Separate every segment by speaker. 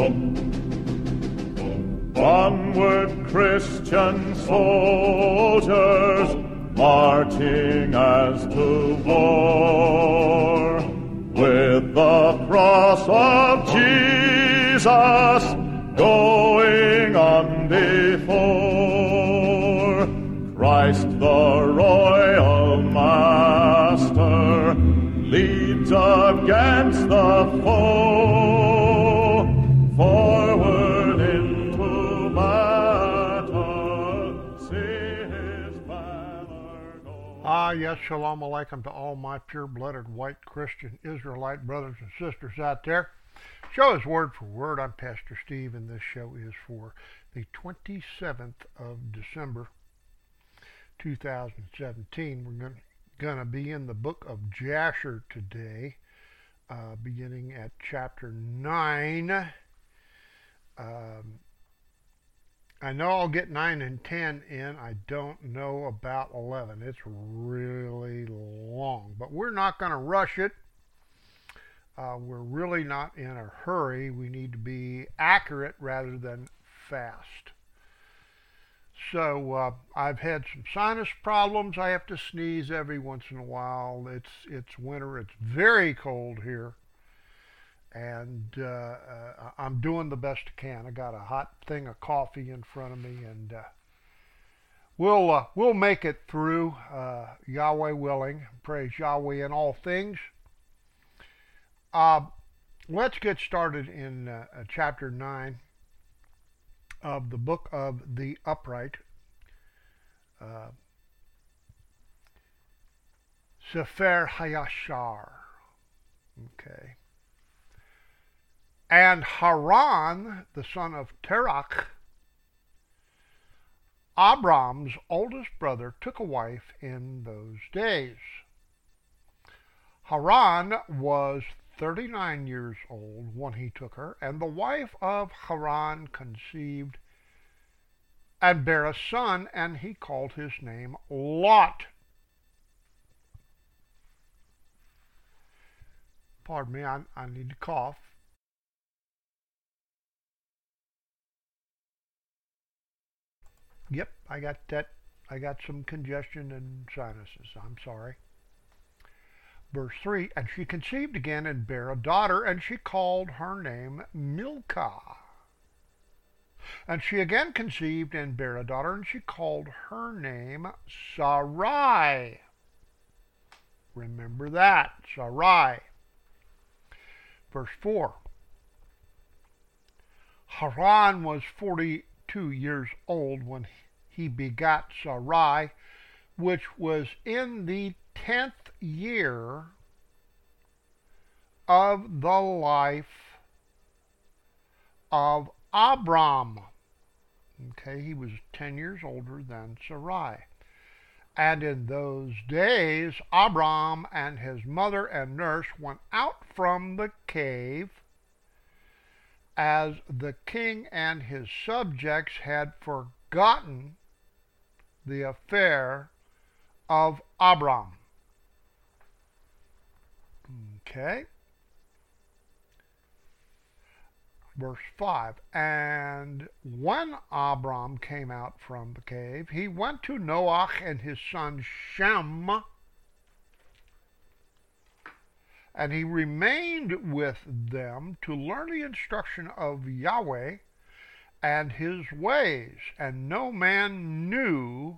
Speaker 1: Onward, Christian soldiers, marching as to war, with the cross of Jesus going on before. Christ the royal master leads against the foe, forward into battle, see his banner go.
Speaker 2: Yes, shalom alaikum to all my pure-blooded white Christian Israelite brothers and sisters out there. Show is word for word. I'm Pastor Steve, and this show is for the 27th of December, 2017. We're going to be in the book of Jasher today, beginning at chapter 9. I know I'll get 9 and 10 in. I don't know about 11. It's really long, but we're not going to rush it. We're really not in a hurry. We need to be accurate rather than fast. So I've had some sinus problems. I have to sneeze every once in a while. It's winter. It's very cold here, and I'm doing the best I can. I got a hot thing of coffee in front of me, and we'll make it through. Yahweh willing. Praise Yahweh in all things. Let's get started in chapter 9 of the book of the upright. Sefer Hayashar. Okay. And Haran, the son of Terach, Abram's oldest brother, took a wife in those days. Haran was 39 years old when he took her, and the wife of Haran conceived and bare a son, and he called his name Lot. Pardon me, I need to cough. Yep, I got that. I got some congestion and sinuses. I'm sorry. Verse 3, and she conceived again and bare a daughter, and she called her name Milcah. And she again conceived and bare a daughter, and she called her name Sarai. Remember that, Sarai. Verse 4, Haran was 42 years old when he begat Sarai, which was in the 10th year of the life of Abram. Okay, he was 10 years older than Sarai. And in those days, Abram and his mother and nurse went out from the cave, as the king and his subjects had forgotten the affair of Abram. Okay. Verse 5, and when Abram came out from the cave, he went to Noach and his son Shem, and he remained with them to learn the instruction of Yahweh and his ways, and no man knew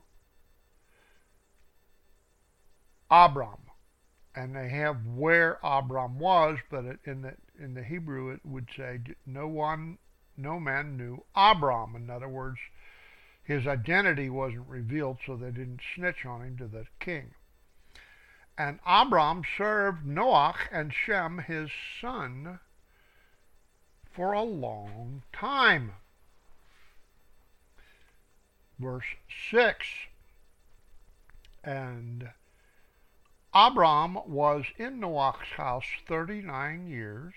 Speaker 2: Abram. And they have where Abram was, but in the Hebrew it would say no man knew Abram. In other words, his identity wasn't revealed, so they didn't snitch on him to the king. And Abram served Noach and Shem his son for a long time. Verse 6, and Abram was in Noach's house 39 years,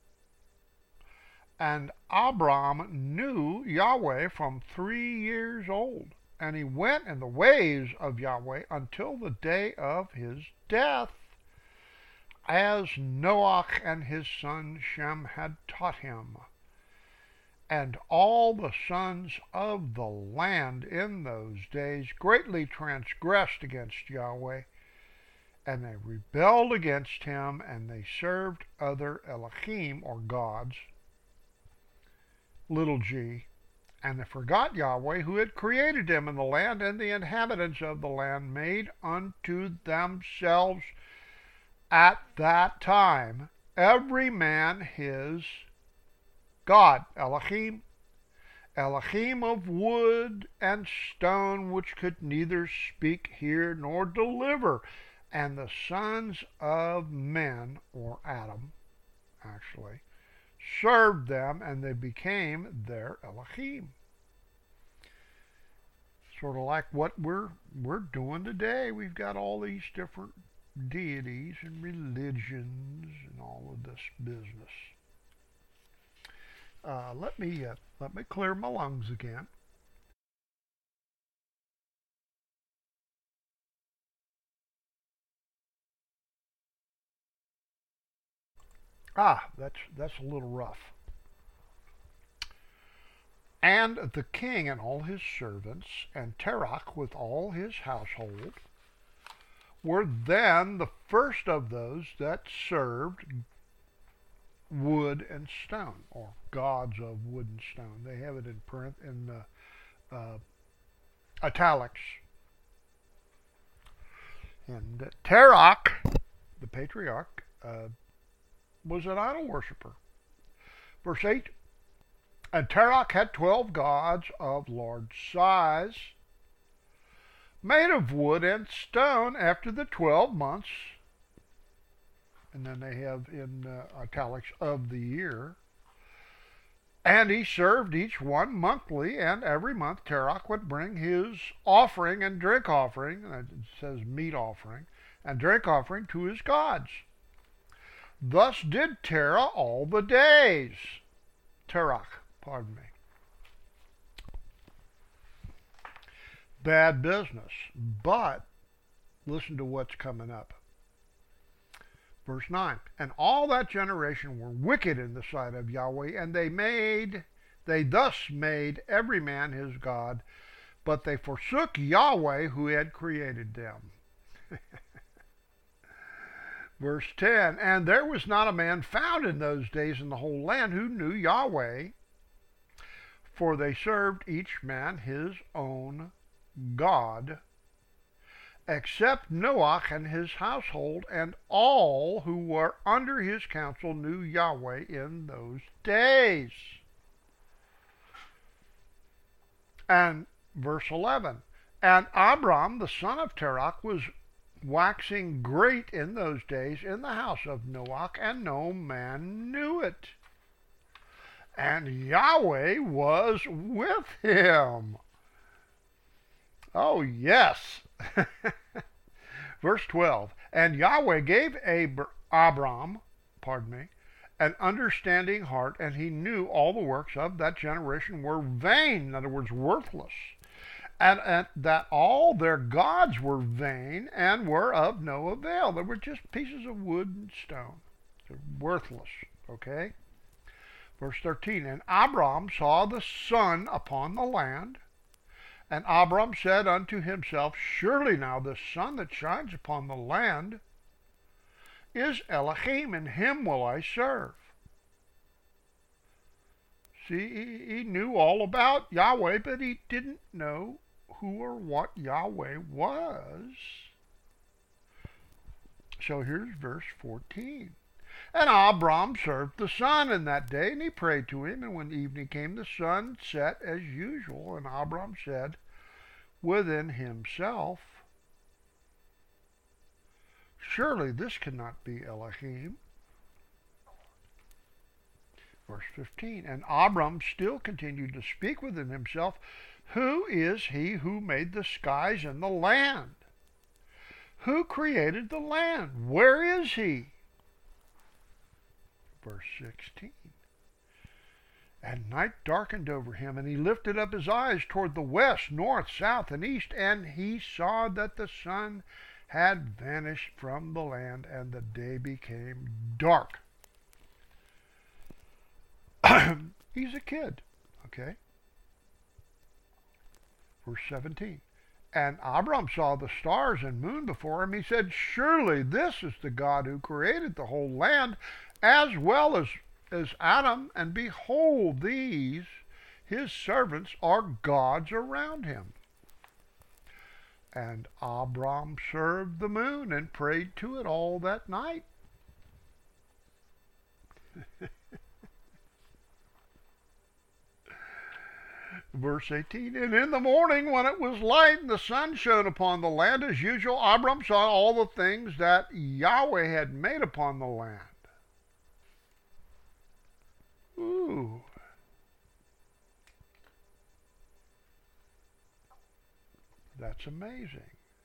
Speaker 2: and Abram knew Yahweh from 3 years old, and he went in the ways of Yahweh until the day of his death, as Noach and his son Shem had taught him. And all the sons of the land in those days greatly transgressed against Yahweh, and they rebelled against him, and they served other Elohim, or gods, little g, and they forgot Yahweh, who had created them in the land, and the inhabitants of the land made unto themselves at that time every man his God, Elohim, Elohim of wood and stone, which could neither speak, hear, nor deliver. And the sons of men, or Adam, actually, served them, and they became their Elohim. Sort of like what we're doing today. We've got all these different deities and religions and all of this business. Let me clear my lungs again. That's a little rough. And the king and all his servants, and Terach with all his household, were then the first of those that served wood and stone, or gods of wood and stone. They have it in print in italics. And Terach, the patriarch, was an idol worshiper. Verse 8, and Terach had 12 gods of large size, made of wood and stone after the 12 months. And then they have in italics of the year. And he served each one monthly, and every month Terach would bring his offering and drink offering, it says meat offering, and drink offering to his gods. Thus did Terah all the days. Terach, pardon me. Bad business. But listen to what's coming up. Verse 9, and all that generation were wicked in the sight of Yahweh, and they thus made every man his god, but they forsook Yahweh who had created them. Verse 10, and there was not a man found in those days in the whole land who knew Yahweh, for they served each man his own god, except Noach and his household, and all who were under his counsel knew Yahweh in those days. And verse 11, and Abram, the son of Terach, was waxing great in those days in the house of Noach, and no man knew it. And Yahweh was with him. Oh, yes. Verse 12, and Yahweh gave Abram, an understanding heart, and he knew all the works of that generation were vain, in other words, worthless, and that all their gods were vain and were of no avail. They were just pieces of wood and stone. They're worthless, okay? Verse 13, and Abram saw the sun upon the land, and Abram said unto himself, surely now the sun that shines upon the land is Elohim, and him will I serve. See, he knew all about Yahweh, but he didn't know who or what Yahweh was. So here's verse 14. And Abram served the sun in that day, and he prayed to him. And when evening came, the sun set as usual. And Abram said within himself, surely this cannot be Elohim. Verse 15, and Abram still continued to speak within himself, who is he who made the skies and the land? Who created the land? Where is he? Verse 16, and night darkened over him, and he lifted up his eyes toward the west, north, south, and east, and he saw that the sun had vanished from the land, and the day became dark. He's a kid. Okay? Verse 17. And Abram saw the stars and moon before him. He said, surely this is the God who created the whole land, as well as Adam. And behold, these, his servants, are gods around him. And Abram served the moon and prayed to it all that night. Verse 18, and in the morning when it was light and the sun shone upon the land as usual, Abram saw all the things that Yahweh had made upon the land. Ooh. That's amazing.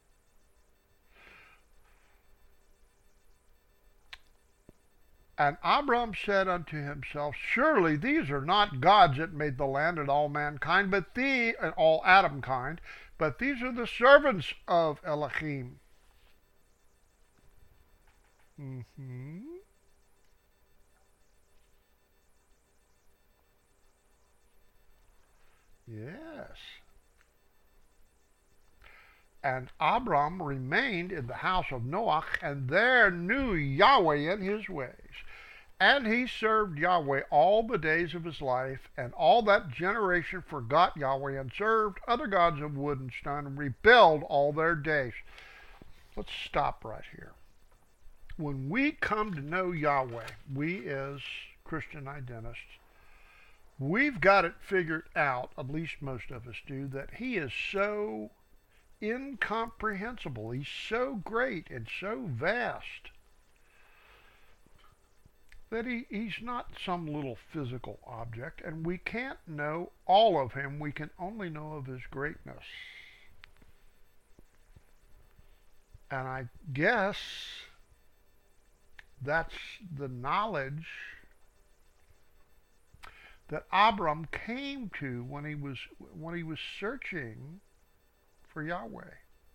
Speaker 2: And Abram said unto himself, surely these are not gods that made the land and all mankind, but and all Adam kind, but these are the servants of Elohim. Mm-hmm. Yes. And Abram remained in the house of Noah, and there knew Yahweh in his ways. And he served Yahweh all the days of his life, and all that generation forgot Yahweh and served other gods of wood and stone and rebelled all their days. Let's stop right here. When we come to know Yahweh, we as Christian identists, we've got it figured out, at least most of us do, that he is so incomprehensible. He's so great and so vast that he's not some little physical object, and we can't know all of him. We can only know of his greatness. And I guess that's the knowledge that Abram came to when he was searching for Yahweh.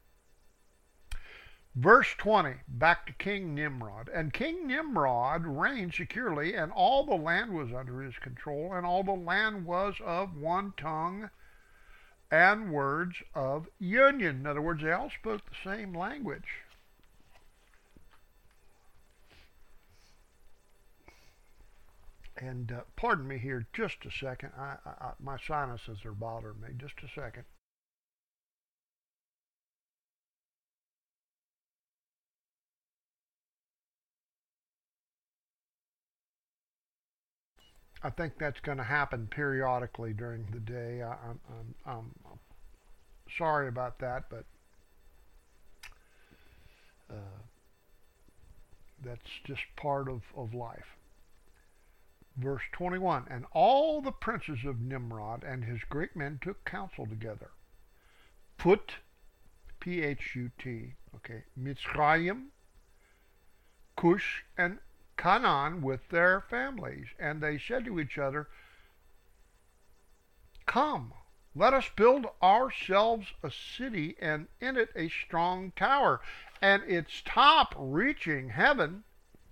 Speaker 2: Verse 20, back to King Nimrod. And King Nimrod reigned securely, and all the land was under his control, and all the land was of one tongue and words of union. In other words, they all spoke the same language. And pardon me here just a second. My sinuses are bothering me. Just a second. I think that's going to happen periodically during the day. I'm sorry about that, but that's just part of life. Verse 21, and all the princes of Nimrod and his great men took counsel together. Put, P-H-U-T, okay, Mitzrayim, Cush, and Canaan with their families. And they said to each other, come, let us build ourselves a city, and in it a strong tower, and its top reaching heaven,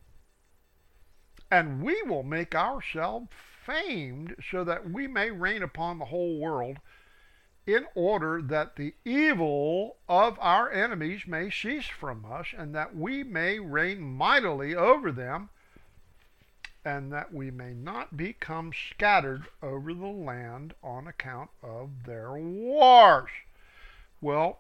Speaker 2: and we will make ourselves famed, so that we may reign upon the whole world, in order that the evil of our enemies may cease from us, and that we may reign mightily over them, and that we may not become scattered over the land on account of their wars. Well,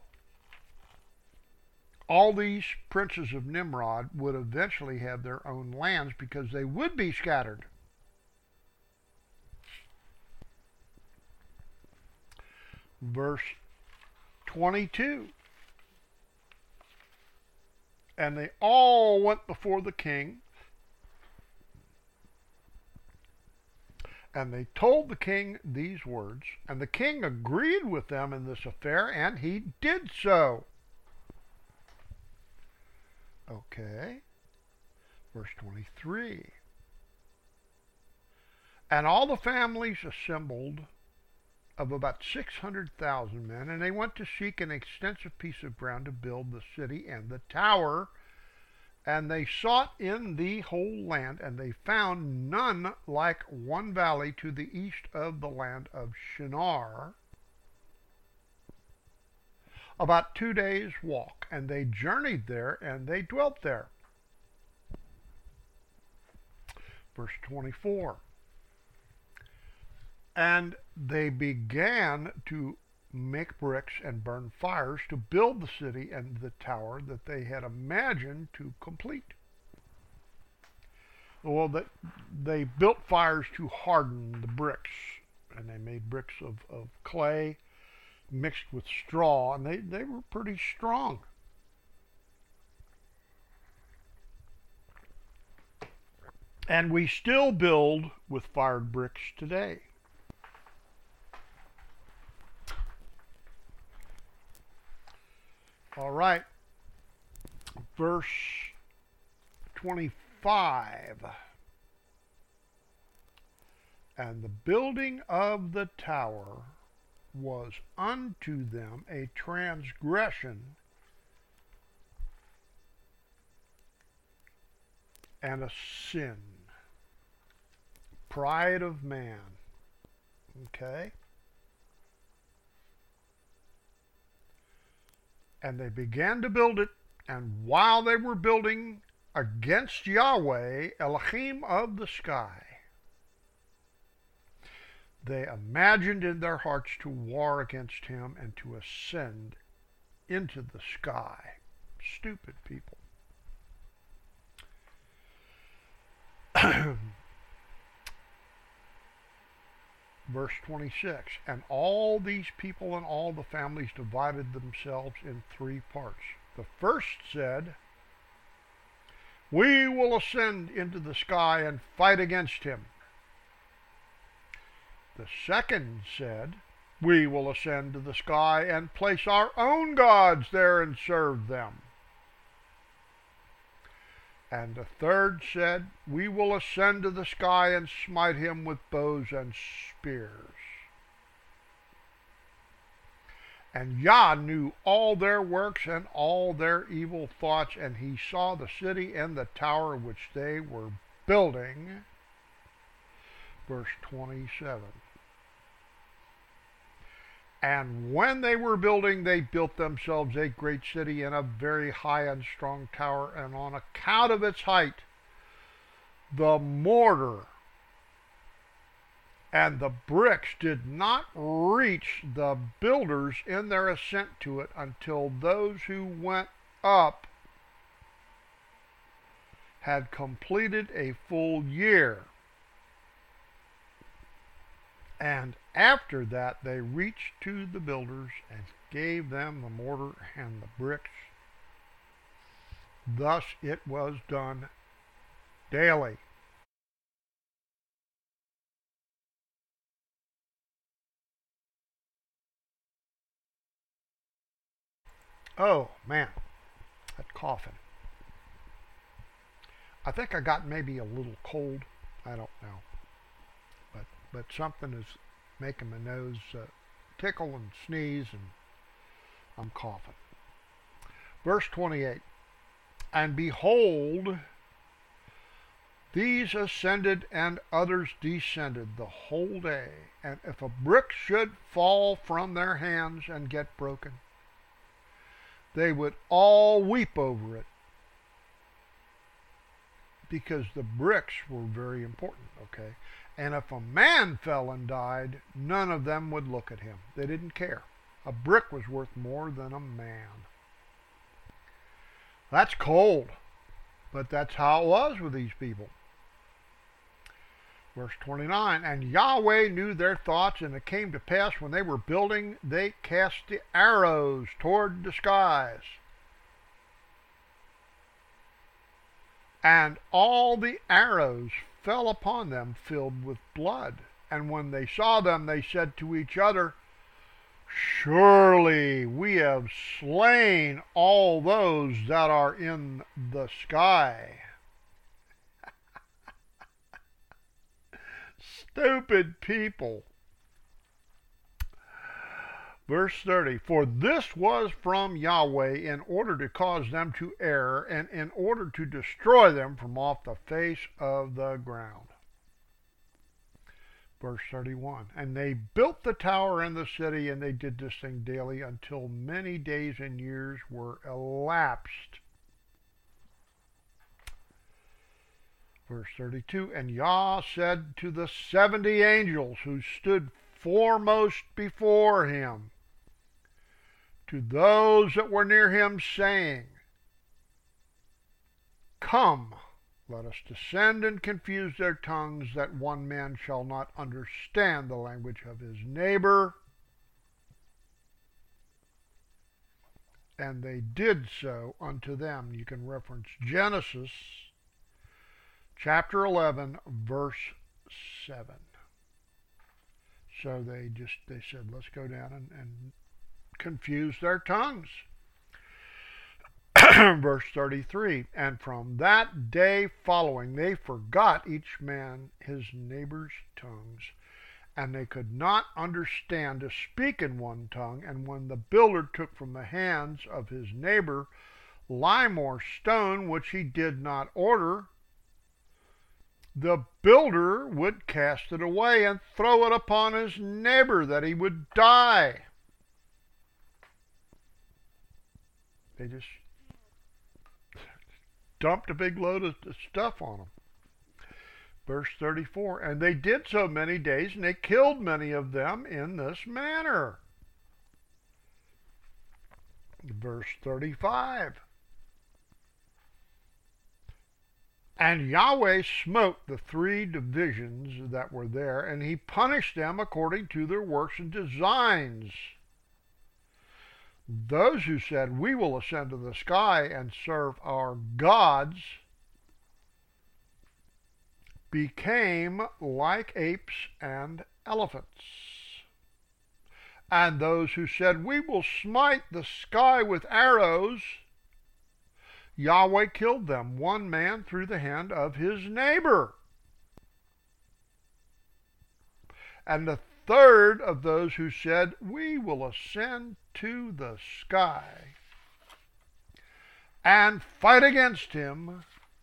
Speaker 2: all these princes of Nimrod would eventually have their own lands because they would be scattered. Verse 22. And they all went before the king, and they told the king these words, and the king agreed with them in this affair, and he did so. Okay. Verse 23. And all the families assembled of about 600,000 men, and they went to seek an extensive piece of ground to build the city and the tower, And they sought in the whole land, and they found none like one valley to the east of the land of Shinar, about 2 days' walk. And they journeyed there, and they dwelt there. Verse 24. And they began to make bricks and burn fires to build the city and the tower that they had imagined to complete. Well, they built fires to harden the bricks, and they made bricks of clay mixed with straw, and they were pretty strong. And we still build with fired bricks today. All right, verse 25. And the building of the tower was unto them a transgression and a sin. Pride of man. Okay? And they began to build it, and while they were building against Yahweh, Elohim of the sky, they imagined in their hearts to war against him and to ascend into the sky. Stupid people. Verse 26, and all these people and all the families divided themselves in 3 parts. The first said, we will ascend into the sky and fight against him. The second said, we will ascend to the sky and place our own gods there and serve them. And the third said, we will ascend to the sky and smite him with bows and spears. And Yah knew all their works and all their evil thoughts, and he saw the city and the tower which they were building. Verse 27. And when they were building, they built themselves a great city and a very high and strong tower, and on account of its height, the mortar and the bricks did not reach the builders in their ascent to it until those who went up had completed a full year. And after that they reached to the builders and gave them the mortar and the bricks. Thus it was done daily. Oh man, that coughing. I think I got maybe a little cold. I don't know. But something is making my nose tickle and sneeze, and I'm coughing. Verse 28, and behold, these ascended and others descended the whole day, and if a brick should fall from their hands and get broken, they would all weep over it, because the bricks were very important, okay? And if a man fell and died, none of them would look at him. They didn't care. A brick was worth more than a man. That's cold, but that's how it was with these people. Verse 29, and Yahweh knew their thoughts, and it came to pass when they were building, they cast the arrows toward the skies. And all the arrows fell upon them filled with blood. And when they saw them, they said to each other, surely we have slain all those that are in the sky. Stupid people. Verse 30, for this was from Yahweh in order to cause them to err and in order to destroy them from off the face of the ground. Verse 31, and they built the tower and the city, and they did this thing daily until many days and years were elapsed. Verse 32, and Yah said to the 70 angels who stood foremost before him, to those that were near him, saying, come, let us descend and confuse their tongues, that one man shall not understand the language of his neighbor. And they did so unto them. You can reference Genesis chapter 11, verse 7. So they said, let's go down and confuse their tongues. Verse 33, and from that day following they forgot each man his neighbor's tongues, and they could not understand to speak in one tongue. And when the builder took from the hands of his neighbor lime or stone, which he did not order, the builder would cast it away and throw it upon his neighbor, that he would die. They just dumped a big load of stuff on them. Verse 34, and they did so many days, and they killed many of them in this manner. Verse 35, and Yahweh smote the 3 divisions that were there, and he punished them according to their works and designs. Those who said, we will ascend to the sky and serve our gods, became like apes and elephants. And those who said, we will smite the sky with arrows, Yahweh killed them, one man through the hand of his neighbor. And the third of those who said, we will ascend to the sky and fight against him,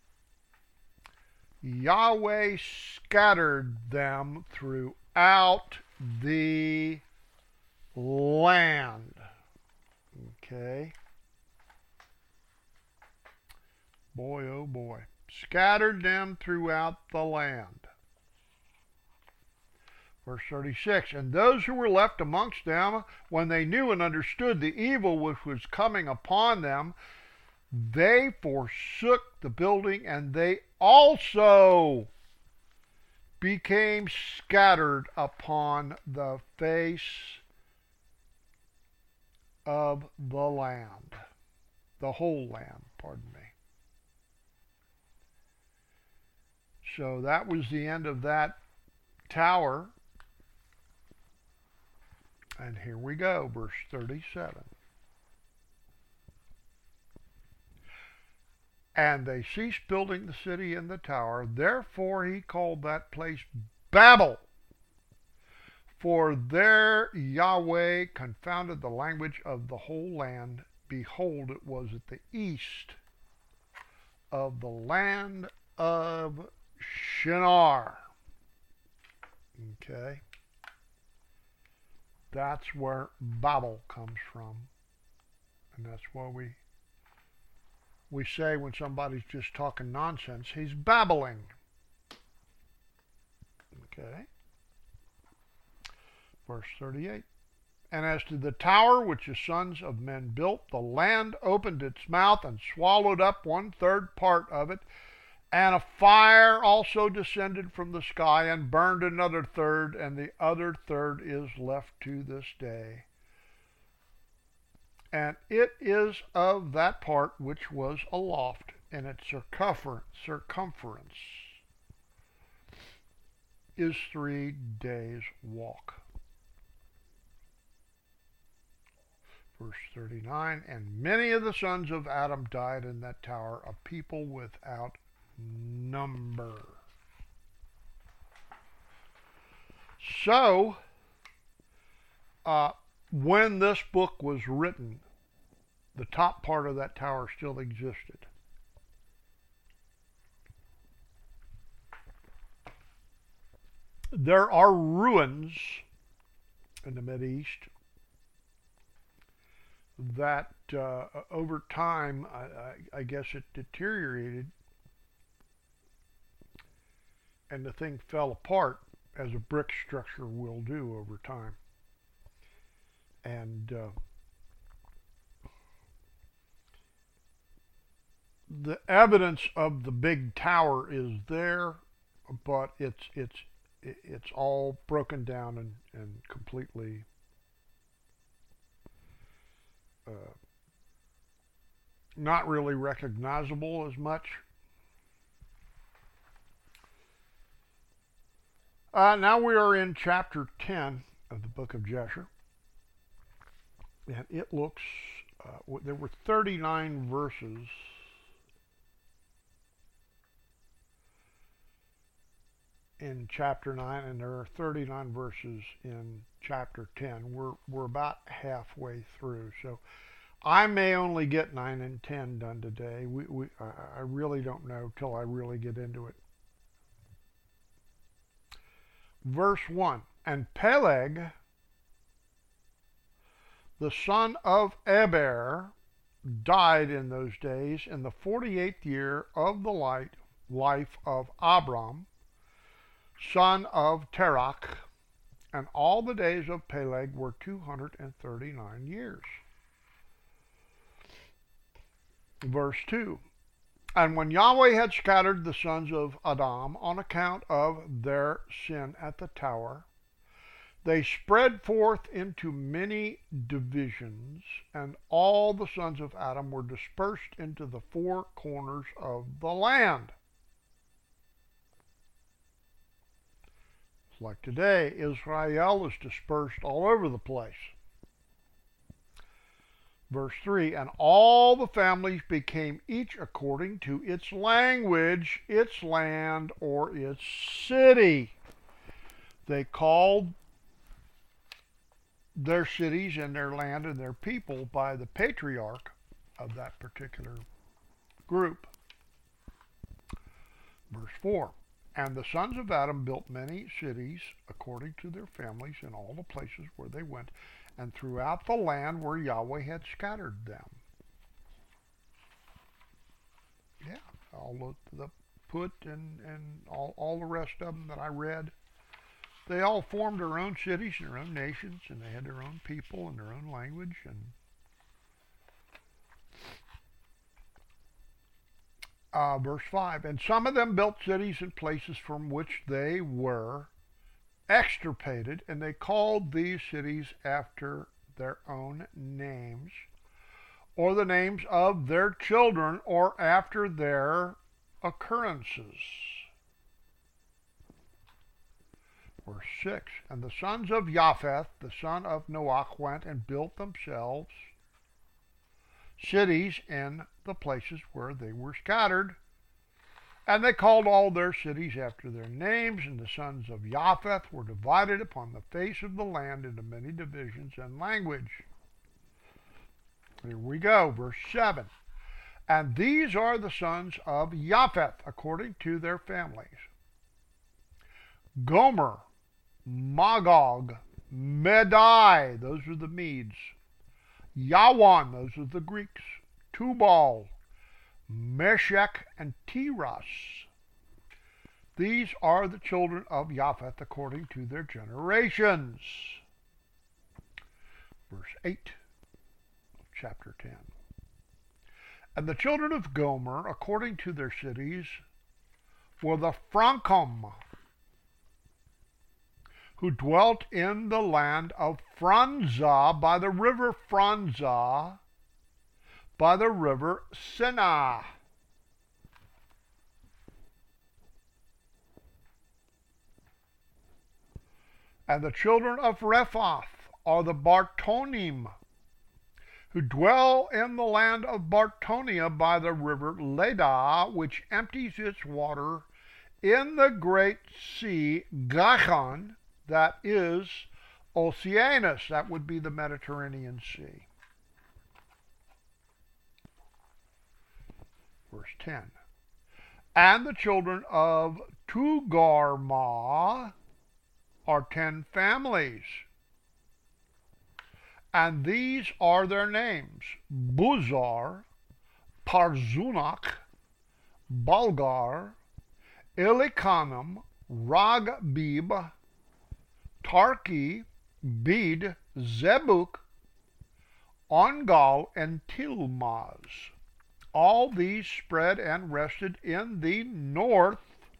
Speaker 2: Yahweh scattered them throughout the land. Okay. Boy, oh boy. Scattered them throughout the land. Verse 36, and those who were left amongst them, when they knew and understood the evil which was coming upon them, they forsook the building, and they also became scattered upon the face of the land. The whole land, pardon me. So that was the end of that tower. And here we go, verse 37. And they ceased building the city and the tower. Therefore he called that place Babel. For there Yahweh confounded the language of the whole land. Behold, it was at the east of the land of Shinar. Okay. That's where Babel comes from. And that's what we say when somebody's just talking nonsense. He's babbling. Okay. Verse 38. And as to the tower which the sons of men built, the land opened its mouth and swallowed up 1/3 part of it, and a fire also descended from the sky and burned another third, and the other third is left to this day. And it is of that part which was aloft, and its circumference is 3 days' walk. Verse 39, and many of the sons of Adam died in that tower, a people without number. So, when this book was written, the top part of that tower still existed. There are ruins in the Mideast that over time, I guess it deteriorated and the thing fell apart as a brick structure will do over time. And the evidence of the big tower is there, but it's all broken down and completely not really recognizable as much. Now we are in chapter 10 of the book of Jasher. And it looks, there were 39 verses in chapter 9, and there are 39 verses in chapter 10. We're about halfway through, so I may only get 9 and 10 done today. I really don't know till I really get into it. Verse 1, and Peleg, the son of Eber, died in those days in the 48th year of the life of Abram, son of Terach, and all the days of Peleg were 239 years. Verse 2, and when Yahweh had scattered the sons of Adam on account of their sin at the tower, they spread forth into many divisions, and all the sons of Adam were dispersed into the four corners of the land. It's like today, Israel is dispersed all over the place. Verse 3, and all the families became each according to its language, its land, or its city. They called their cities and their land and their people by the patriarch of that particular group. Verse 4, and the sons of Adam built many cities according to their families in all the places where they went, and throughout the land where Yahweh had scattered them. Yeah, all the Put and all the rest of them that I read, they all formed their own cities and their own nations, and they had their own people and their own language. And verse 5, and some of them built cities in places from which they were extirpated, and they called these cities after their own names, or the names of their children, or after their occurrences. Verse 6, and the sons of Japheth, the son of Noach, went and built themselves cities in the places where they were scattered, and they called all their cities after their names, and the sons of Japheth were divided upon the face of the land into many divisions and language. Here we go, verse 7. And these are the sons of Japheth according to their families: Gomer, Magog, Medai, those are the Medes; Yawan, those are the Greeks; Tubal, Meshech, and Tiras. These are the children of Japheth according to their generations. Verse 8, chapter 10. And the children of Gomer according to their cities were the Frankum, who dwelt in the land of Franza by the river Franza, by the river Senah. And the children of Rephath are the Bartonim, who dwell in the land of Bartonia by the river Leda, which empties its water in the great sea Gihon, that is Oceanus, that would be the Mediterranean Sea. Verse 10. And the children of Togarmah are 10 families. And these are their names: Buzar, Parzunak, Balgar, Ilikanim, Ragbib, Tarki, Bed, Zebuk, Ongal, and Tilmaz. All these spread and rested in the north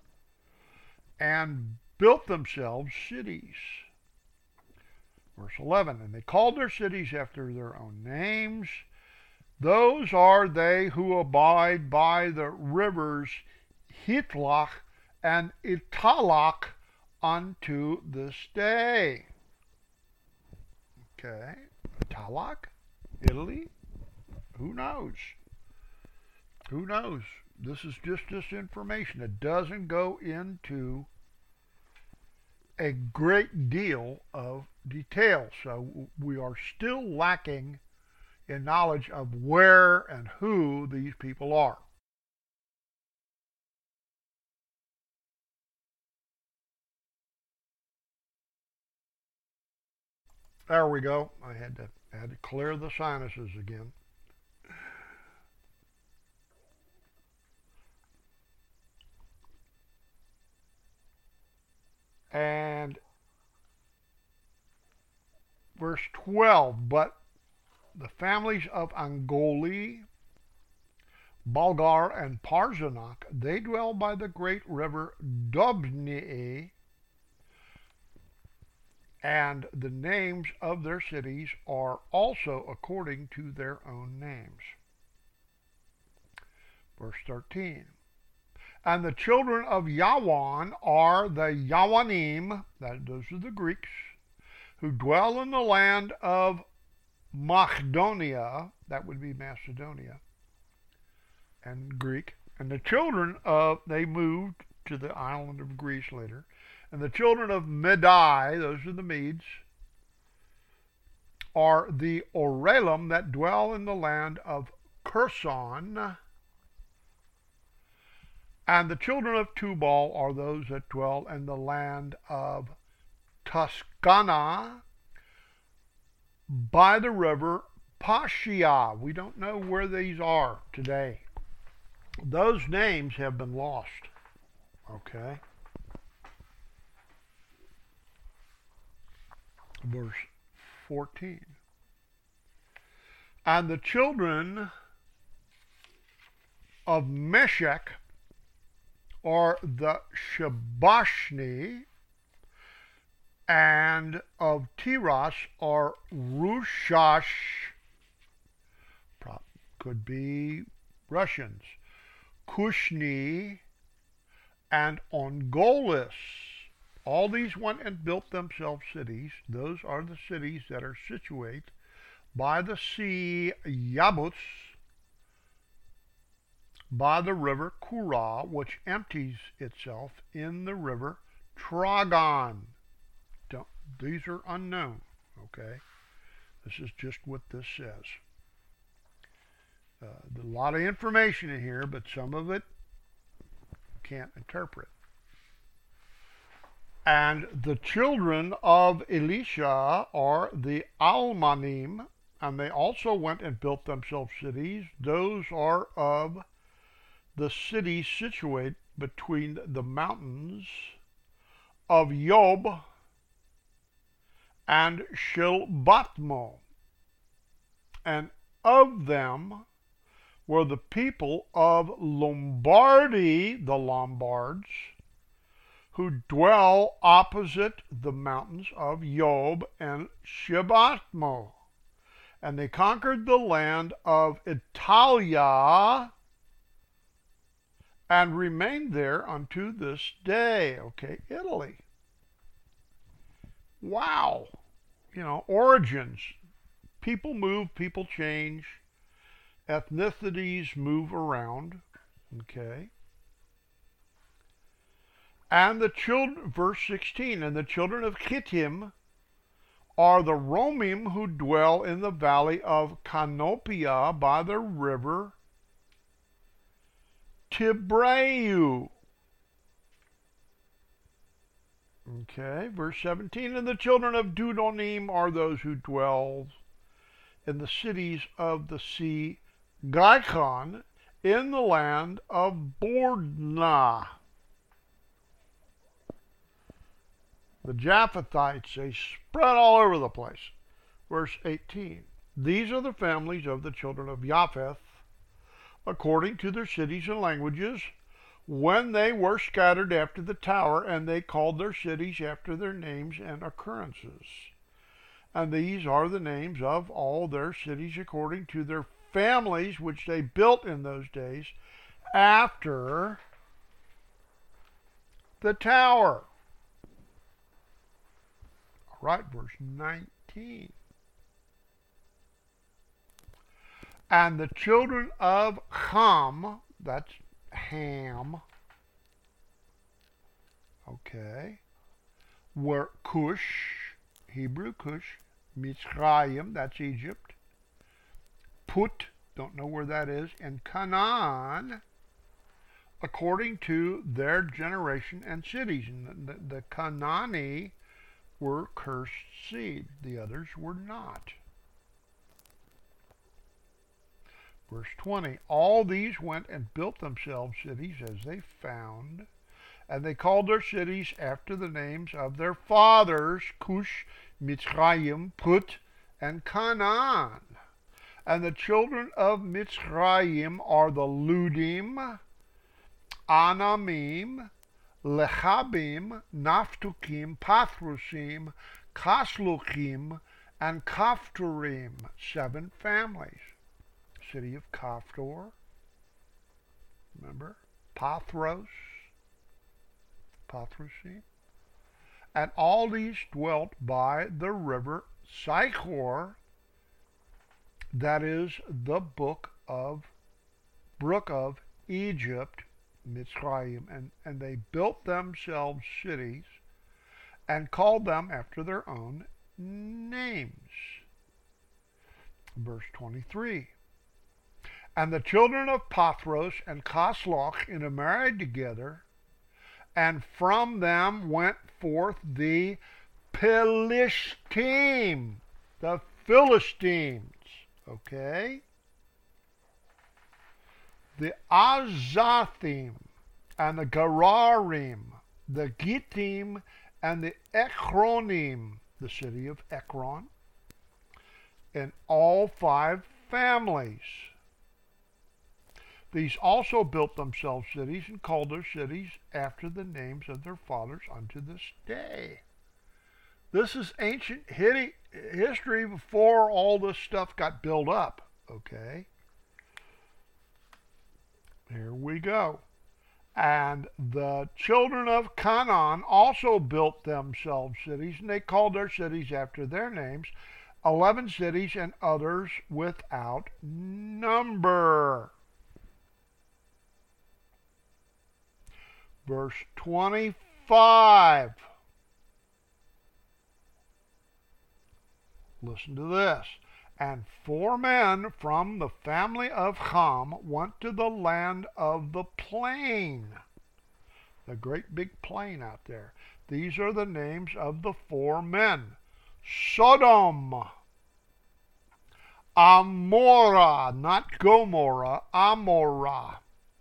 Speaker 2: and built themselves cities. Verse 11, and they called their cities after their own names. Those are they who abide by the rivers Hitlach and Italach unto this day. Okay, Italach? Italy? Who knows? Who knows? This is just this information. It doesn't go into a great deal of detail. So we are still lacking in knowledge of where and who these people are. There we go. I had to clear the sinuses again. And verse 12, but the families of Angoli, Balgar, and Parzanak, they dwell by the great river Dobnei, and the names of their cities are also according to their own names. Verse 13. And the children of Yawan are the Yawanim, those are the Greeks, who dwell in the land of Macedonia, that would be Macedonia, and Greek. And the children of, they moved to the island of Greece later. And the children of Medai, those are the Medes, are the Oralim that dwell in the land of Kherson. And the children of Tubal are those that dwell in the land of Tuscana by the river Pashia. We don't know where these are today. Those names have been lost. Okay. Verse 14. And the children of Meshech are the Shabashni, and of Tiras are Rushash, could be Russians, Kushni, and Ongolis. All these went and built themselves cities. Those are the cities that are situate by the sea Yabus, by the river Kura, which empties itself in the river Tragon. These are unknown, okay? This is just what this says. There's a lot of information in here, but some of it can't interpret. And the children of Elisha are the Almanim, and they also went and built themselves cities. Those are of the cities situate between the mountains of Yob and Shilbatmo. And of them were the people of Lombardy, the Lombards, who dwell opposite the mountains of Yob and Shilbatmo. And they conquered the land of Italia and remained there unto this day. Okay, Italy. Wow. You know, origins. People move, people change. Ethnicities move around. Okay. And the children, verse 16, and the children of Kittim are the Romim who dwell in the valley of Canopia by the river Tibreu. Okay, verse 17. And the children of Dudonim are those who dwell in the cities of the sea Gihon in the land of Bordna. The Japhethites, they spread all over the place. Verse 18. These are the families of the children of Japheth, according to their cities and languages, when they were scattered after the tower, and they called their cities after their names and occurrences. And these are the names of all their cities according to their families, which they built in those days after the tower. All right, verse 19. And the children of Ham, that's Ham, okay, were Cush, Hebrew Cush, Mitzrayim, that's Egypt, Put, don't know where that is, and Canaan, according to their generation and cities. And the Canaani were cursed seed, the others were not. Verse 20, all these went and built themselves cities as they found, and they called their cities after the names of their fathers, Cush, Mitzrayim, Put, and Canaan. And the children of Mitzrayim are the Ludim, Anamim, Lechabim, Naftukim, Pathrusim, Kasluchim, and Kaphtorim, 7 families. City of Caphtor, remember? Pathrusim. And all these dwelt by the river Sychor, that is the brook of Egypt, Mitzrayim, and they built themselves cities and called them after their own names. Verse 23. And the children of Pathros and Kasloch intermarried together, and from them went forth the Pelishtim, the Philistines, okay? The Azathim and the Gerarim, the Gittim and the Ekronim, the city of Ekron, and all 5 families. These also built themselves cities and called their cities after the names of their fathers unto this day. This is ancient history before all this stuff got built up, okay? Here we go. And the children of Canaan also built themselves cities, and they called their cities after their names, 11 cities and others without number. Verse 25. Listen to this. And 4 men from the family of Ham went to the land of the plain, the great big plain out there. These are the names of the 4 men. Sodom, Amorah, not Gomorrah, Amorah,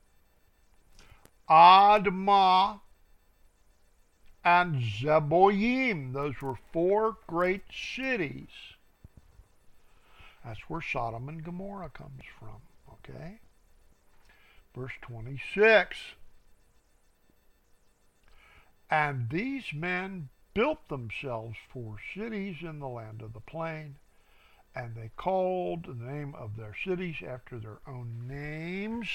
Speaker 2: Admah, and Zeboyim. Those were 4 great cities. That's where Sodom and Gomorrah comes from, okay? Verse 26. And these men built themselves 4 cities in the land of the plain, and they called the name of their cities after their own names.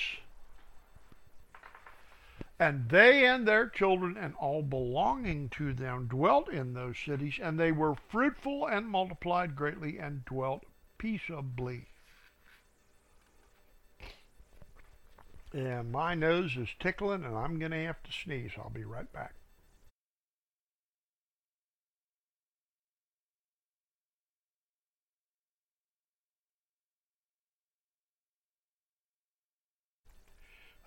Speaker 2: And they and their children and all belonging to them dwelt in those cities, and they were fruitful and multiplied greatly and dwelt peaceably. And my nose is tickling, and I'm going to have to sneeze. I'll be right back.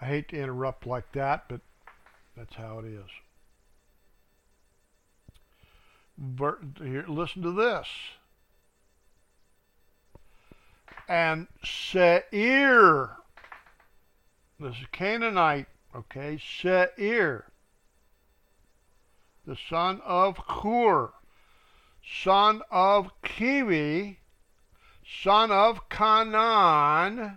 Speaker 2: I hate to interrupt like that, but that's how it is. Here, listen to this. And Seir, this is Canaanite, okay? Seir, the son of Hur, son of Kivi, son of Canaan,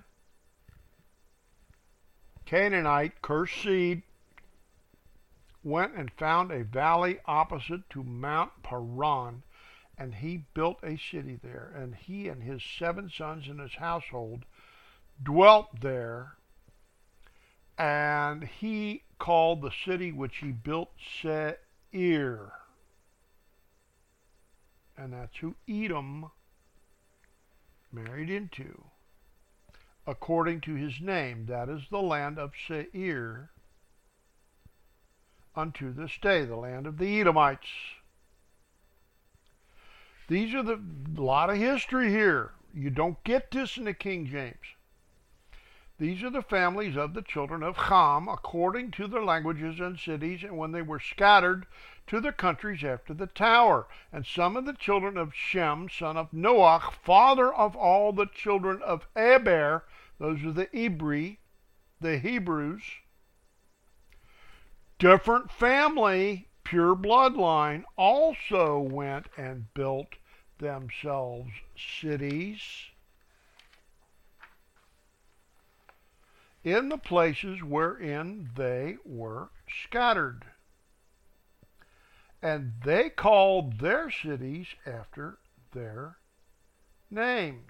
Speaker 2: Canaanite, cursed seed, went and found a valley opposite to Mount Paran, and he built a city there. And he and his 7 sons and his household dwelt there. And he called the city which he built Seir. And that's who Edom married into, according to his name. That is the land of Seir unto this day, the land of the Edomites. These are a lot of history here. You don't get this in the King James. These are the families of the children of Ham, according to their languages and cities, and when they were scattered to their countries after the tower. And some of the children of Shem, son of Noach, father of all the children of Eber, those are the Hebrews, different family, pure bloodline, also went and built themselves cities in the places wherein they were scattered. And they called their cities after their names.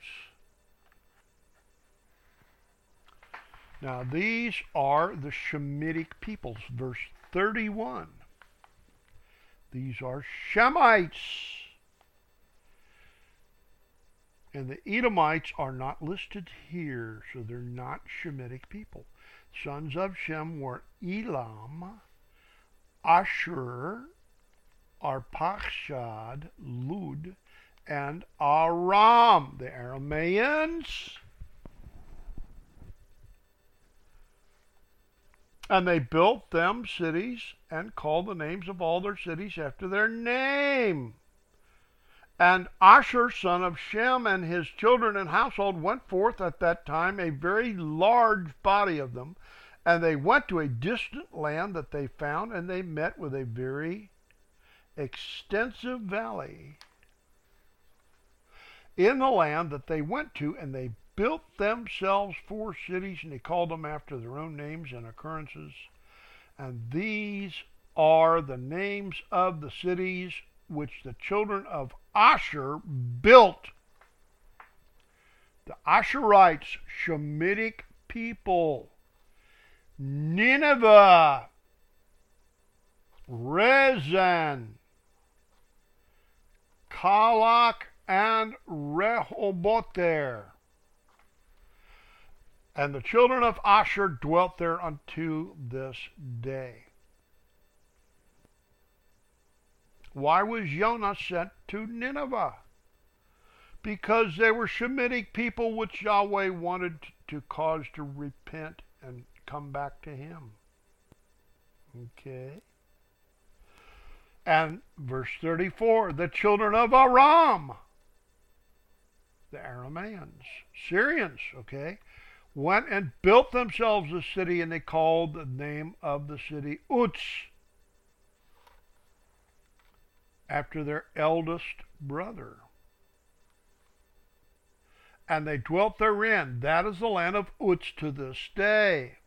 Speaker 2: Now these are the Shemitic peoples. Verse 31. These are Shemites. And the Edomites are not listed here, so they're not Shemitic people. Sons of Shem were Elam, Ashur, Arpachshad, Lud, and Aram, the Arameans. And they built them cities and called the names of all their cities after their name. And Ashur, son of Shem, and his children and household went forth at that time, a very large body of them. And they went to a distant land that they found, and they met with a very extensive valley in the land that they went to, and they built themselves 4 cities, and they called them after their own names and occurrences. And these are the names of the cities which the children of Asher built. The Asherites, Shemitic people: Nineveh, Rezin, Kalach, and Rehoboth. And the children of Asher dwelt there unto this day. Why was Jonah sent to Nineveh? Because they were Shemitic people which Yahweh wanted to cause to repent and come back to him. Okay. And verse 34, the children of Aram, the Arameans, Syrians, okay, went and built themselves a city, and they called the name of the city Uz, after their eldest brother. And they dwelt therein. That is the land of Uz to this day.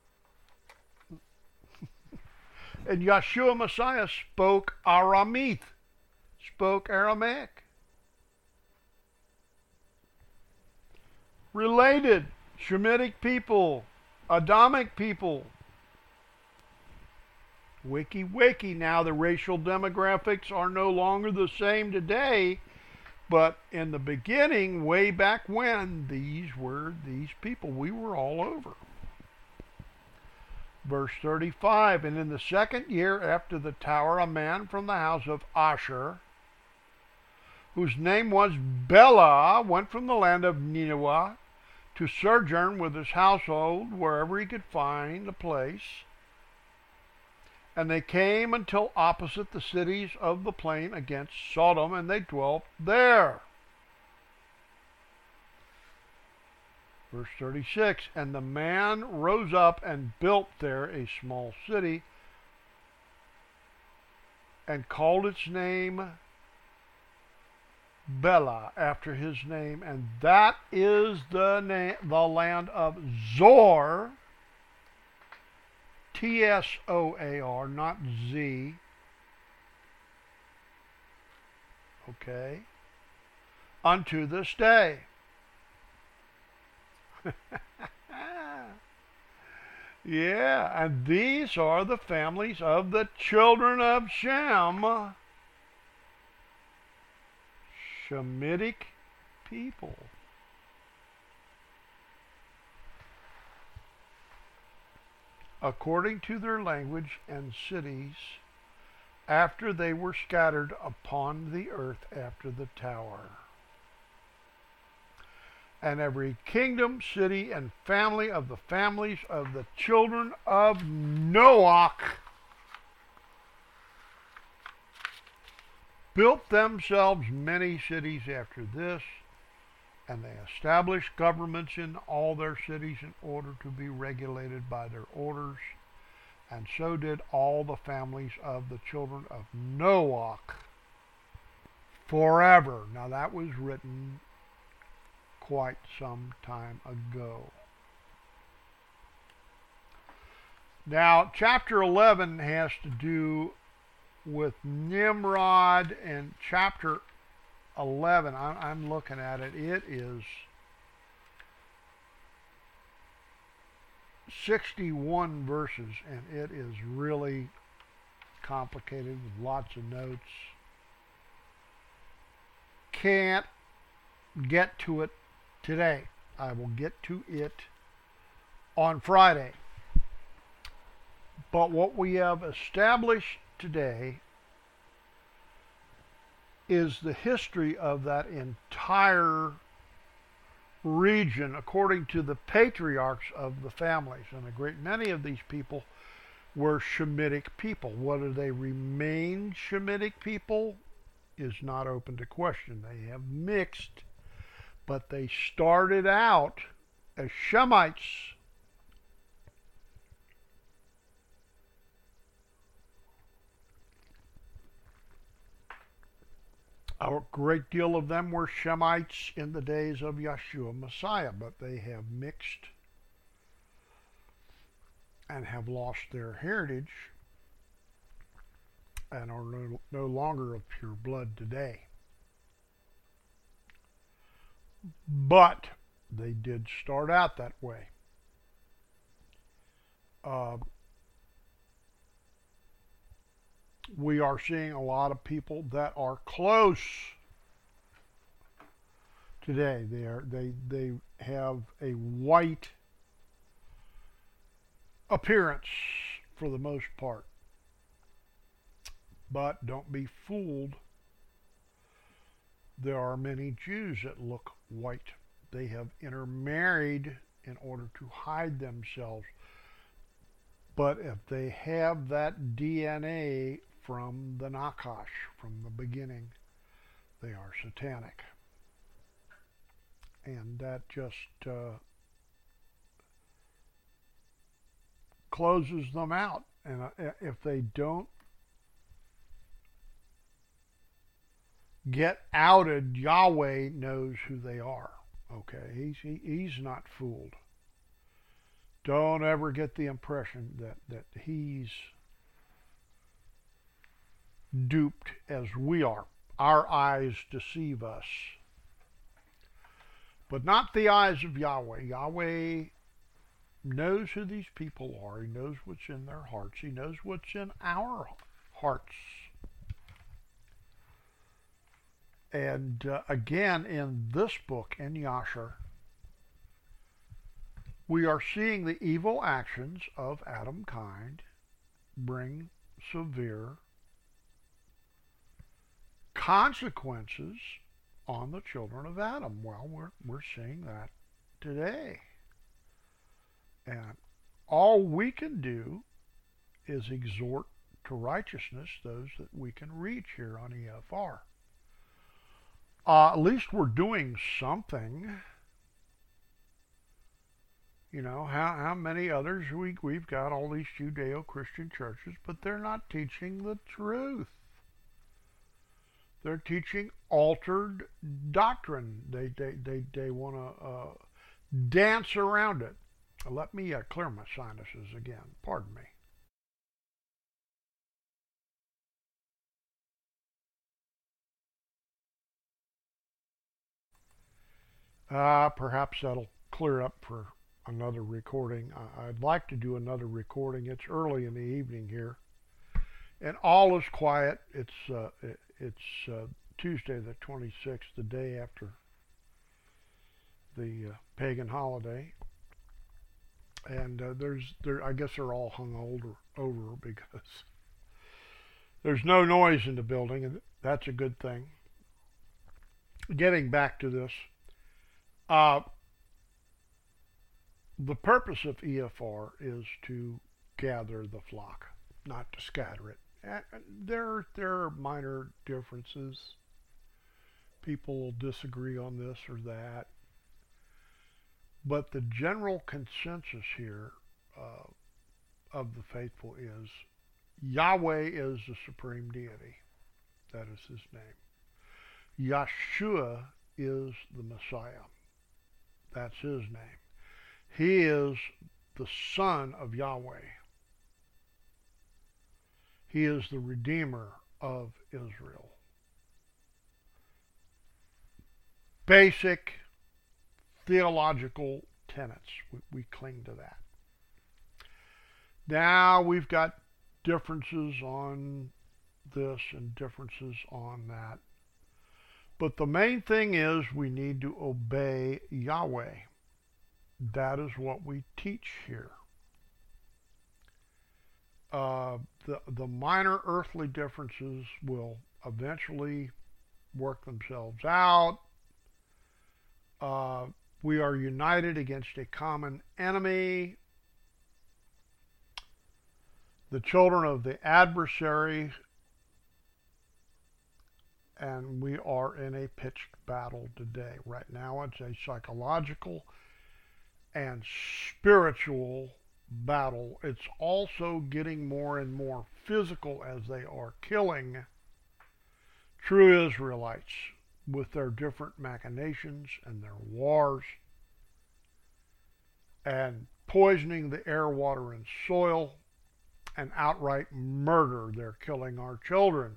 Speaker 2: And Yeshua Messiah spoke Aramith, spoke Aramaic. Related, Shemitic people, Adamic people. Wiki. Now the racial demographics are no longer the same today, but in the beginning, way back when, these were these people. We were all over. Verse 35, and in the 2nd year after the tower, a man from the house of Asher, whose name was Bela, went from the land of Nineveh to sojourn with his household wherever he could find a place. And they came until opposite the cities of the plain against Sodom, and they dwelt there. Verse 36, and the man rose up and built there a small city, and called its name Bela, after his name, and that is the land of Zoar, Tsoar, not Z. Okay. Unto this day. Yeah, and these are the families of the children of Shem. Shemitic people. According to their language and cities, after they were scattered upon the earth after the tower. And every kingdom, city, and family of the families of the children of Noach built themselves many cities after this, and they established governments in all their cities in order to be regulated by their orders, and so did all the families of the children of Noach forever. Now that was written quite some time ago. Now, chapter 11 has to do with Nimrod, and chapter 11, I'm looking at it, it is 61 verses, and it is really complicated with lots of notes. Can't get to it today. I will get to it on Friday. But what we have established today is the history of that entire region according to the patriarchs of the families. And a great many of these people were Shemitic people. Whether they remain Shemitic people is not open to question. They have mixed, but they started out as Shemites. A great deal of them were Shemites in the days of Yeshua Messiah, but they have mixed and have lost their heritage and are no longer of pure blood today. But they did start out that way. We are seeing a lot of people that are close today. They have a white appearance for the most part. But don't be fooled. There are many Jews that look white. They have intermarried in order to hide themselves. But if they have that DNA from the Nakash, from the beginning, they are satanic. And that just closes them out. And if they don't get outed, Yahweh knows who they are. Okay, he's not fooled. Don't ever get the impression that he's duped as we are. Our eyes deceive us, but not the eyes of Yahweh. Yahweh knows who these people are. He knows what's in their hearts. He knows what's in our hearts. And again, in this book, in Yasher, we are seeing the evil actions of Adam kind bring severe consequences on the children of Adam. Well, we're seeing that today. And all we can do is exhort to righteousness those that we can reach here on EFR. At least we're doing something. You know, how many others we've got all these Judeo-Christian churches, but they're not teaching the truth. They're teaching altered doctrine. They want to dance around it. Let me clear my sinuses again. Pardon me. Perhaps that'll clear up for another recording. I'd like to do another recording. It's early in the evening here, and all is quiet. It's Tuesday the 26th, the day after the pagan holiday, and I guess they're all hung over because there's no noise in the building, and that's a good thing. Getting back to this. The purpose of EFR is to gather the flock, not to scatter it. There are minor differences. People will disagree on this or that. But the general consensus here of the faithful is Yahweh is the supreme deity. That is his name. Yeshua is the Messiah. That's his name. He is the Son of Yahweh. He is the Redeemer of Israel. Basic theological tenets. We cling to that. Now we've got differences on this and differences on that. But the main thing is we need to obey Yahweh. That is what we teach here. The minor earthly differences will eventually work themselves out. We are united against a common enemy. The children of the adversary, and we are in a pitched battle today. Right now it's a psychological and spiritual battle. It's also getting more and more physical as they are killing true Israelites with their different machinations and their wars and poisoning the air, water, and soil, and outright murder. They're killing our children.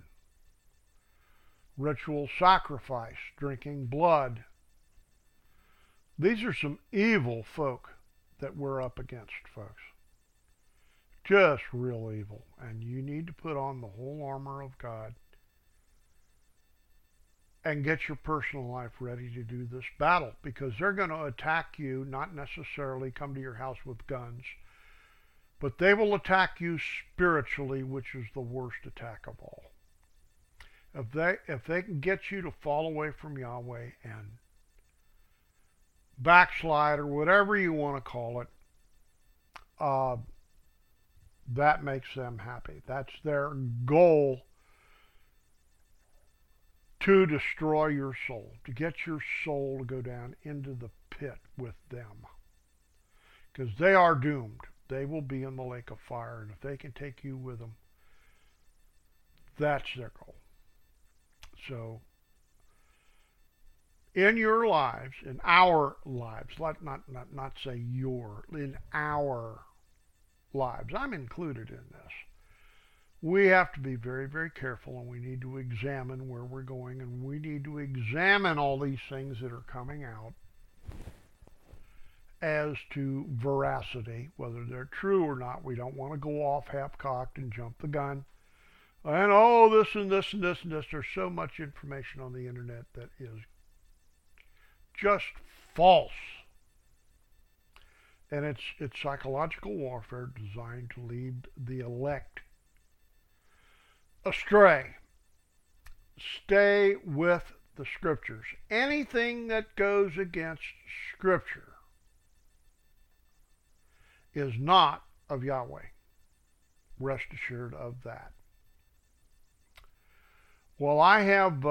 Speaker 2: Ritual sacrifice, drinking blood. These are some evil folk that we're up against, folks. Just real evil. And you need to put on the whole armor of God and get your personal life ready to do this battle, because they're going to attack you, not necessarily come to your house with guns, but they will attack you spiritually, which is the worst attack of all. If they can get you to fall away from Yahweh and backslide, or whatever you want to call it, that makes them happy. That's their goal, to destroy your soul, to get your soul to go down into the pit with them. Because they are doomed. They will be in the lake of fire, and if they can take you with them, that's their goal. So, in your lives, in our lives, not say your, in our lives, I'm included in this, we have to be very, very careful, and we need to examine where we're going, and we need to examine all these things that are coming out as to veracity, whether they're true or not. We don't want to go off half-cocked and jump the gun. And this and this and this and this. There's so much information on the internet that is just false. And it's psychological warfare designed to lead the elect astray. Stay with the scriptures. Anything that goes against scripture is not of Yahweh. Rest assured of that. Well, I have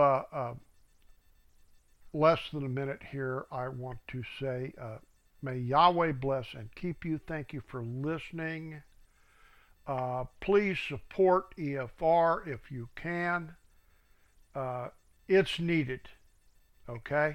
Speaker 2: less than a minute here. I want to say, may Yahweh bless and keep you. Thank you for listening. Please support EFR if you can. It's needed. Okay?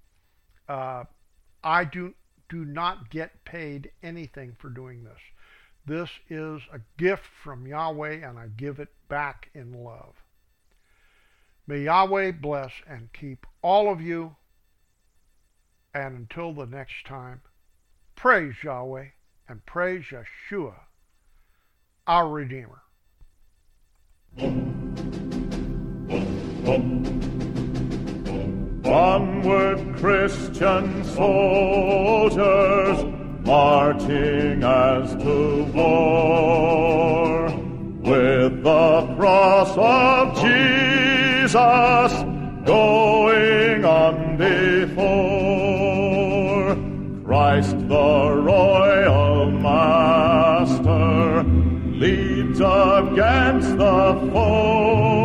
Speaker 2: I do not get paid anything for doing this. This is a gift from Yahweh, and I give it back in love. May Yahweh bless and keep all of you. And until the next time, praise Yahweh and praise Yeshua, our Redeemer.
Speaker 1: Onward, Christian soldiers, marching as to war, with the cross of Jesus going on before. Christ the royal master leads against the foe.